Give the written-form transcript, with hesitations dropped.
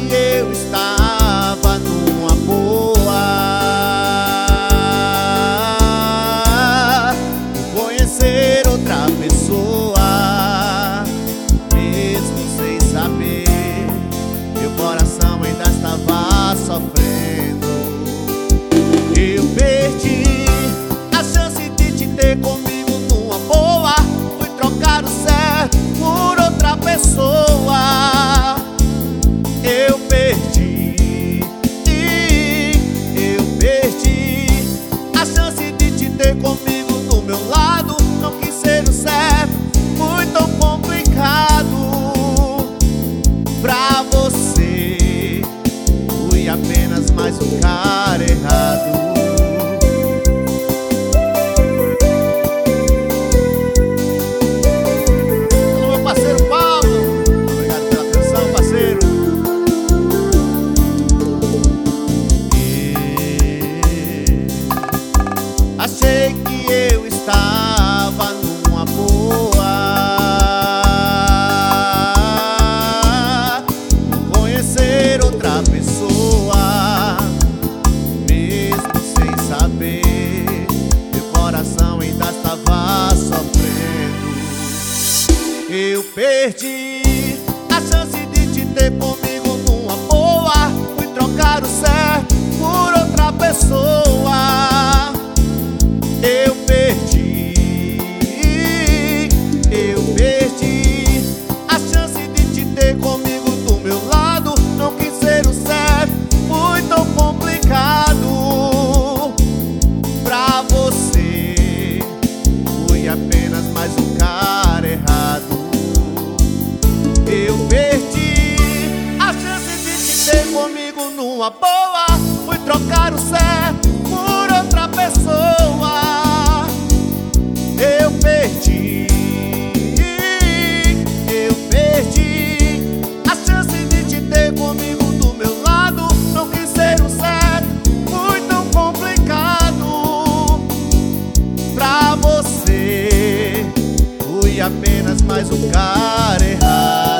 eu estava numa boa, conhecer outra pessoa, mesmo sem saber, meu coração ainda estava sofrendo. Eu perdi a chance de te ter comigo numa boa, fui trocar o certo por outra pessoa. Eu perdi a chance de te ter comigo do meu lado. Não quis ser o certo, foi tão complicado pra você. Fui apenas mais um cara errado. Achei que eu estava numa boa, conhecer outra pessoa, mesmo sem saber, meu coração ainda estava sofrendo. Eu perdi a chance de te ter comigo numa boa, fui trocar o certo por outra pessoa. Eu perdi a chance de te ter comigo do meu lado. Não quis ser o certo, foi tão complicado pra você. Fui apenas mais um cara errado. Eu perdi a chance de te ter comigo numa boa, fui trocar o certo por outra pessoa. Eu perdi a chance de te ter comigo do meu lado. Não quis ser o certo, foi tão complicado pra você. Fui apenas mais um cara errado.